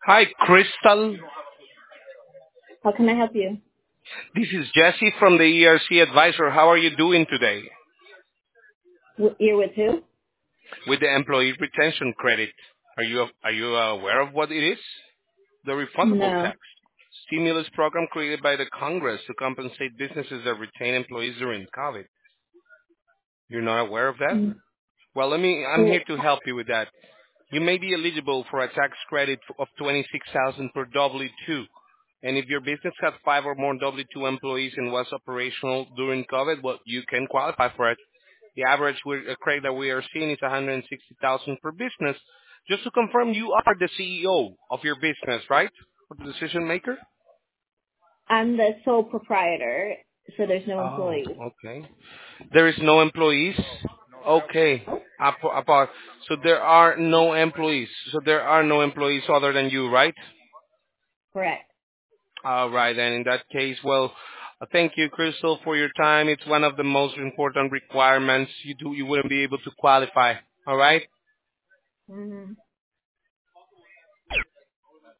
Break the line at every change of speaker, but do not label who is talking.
Hi, Crystal.
How can I help you?
This is Jesse from the ERC Advisor. How are you doing today
You're with who?
with the employee retention credit? Are you aware of what it is? The refundable
No.
tax stimulus program created by the Congress to compensate businesses that retain employees during COVID. You're not aware of that?
Mm.
Well, I'm
Well,
here to help you with that. You may be eligible for a tax credit of 26,000 per W-2. And if your business had 5 or more W-2 employees and was operational during COVID, well, you can qualify for it. The average credit that we are seeing is 160,000 per business. Just to confirm, you are the CEO of your business, right? Or the decision maker?
I'm the sole proprietor, so there's no
Oh,
employees.
okay. There is no employees? Okay. Apart. So there are no employees. So there are no employees other than you, right?
Correct.
All right, then in that case, well, thank you, Crystal, for your time. It's one of the most important requirements. You wouldn't be able to qualify. All right?
hmm